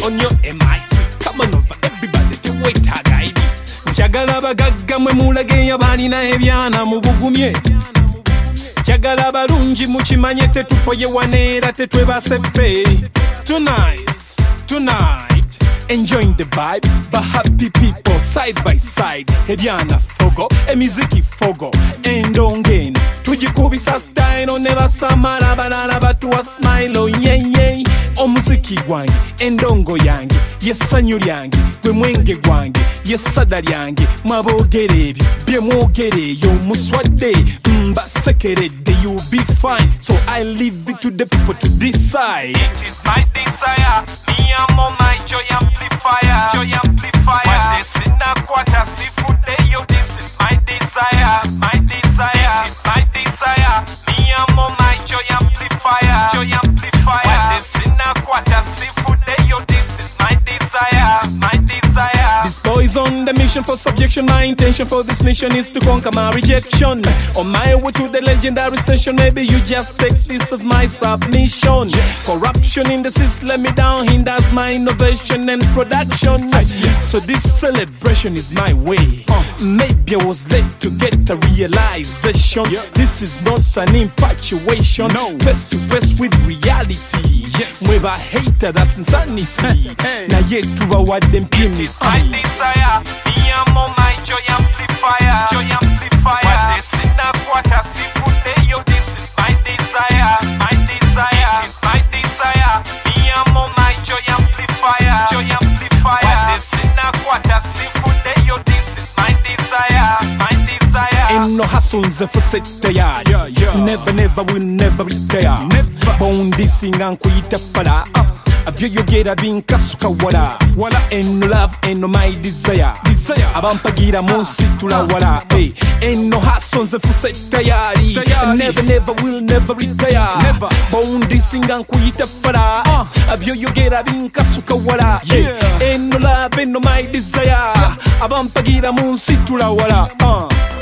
on your MIC. Come on over, everybody, to wait hagaidi. Njagala bagagga mwe mulage yabalina ebyana mu bugumye. Njagala balungi mukimanye tetupoye waneera tetwebase ffe. Tonight, enjoying the vibe, but happy people side by side. Ebyana fogo, emiziki fogo, endongeni. Tujikubisa style, never samara banana batuwa smile, oh yeah. Omuziki gwange, endongo yange, yesanyu lyange, gwe mwenge gwange, yesada lyange, mwabogere ebyo, bye mwogereyo muswadde, mbasekeredde, you'll be fine. So I leave it to the people to decide. It is my desire, me I'm on my joy amplifier. What this in a quarter, seafood day, yo, this is my desire. It is my desire, me I'm on my joy amplifier. What this in a quarter, seafood day, yo, this is my desire. This boy's on the mission for subjection. My intention for this mission is to conquer my rejection. On my way to the legendary station, maybe you just take this as my submission. Corruption in the system let me down, hinders my innovation and production. So this celebration is my way. Maybe I was late to get a realization. This is not an infatuation. Face to face with reality. Mweba hater, that's insanity. Na yetu bawadde impunity. My desire, me I'm on my joy amplifier. What this in a quarter, seafood day, yo, this is my desire. It is my desire, me I'm on my joy amplifier. What this in a quarter, seafood day, yo, this is my desire. Ain't no hustles for set tayari. Never will never retire. Bondi singa nkuyita pala. Abyo yogera binkasuka wala. Ain't no love, ain't no my desire. Abampagira munsi tulawala. Ain't no hustles for set tayari. Never will never retire. Bondi singa nkuyita pala. Abyo yogera binkasuka wala. Ain't no love, ain't no my desire. Abampagira munsi tulawala.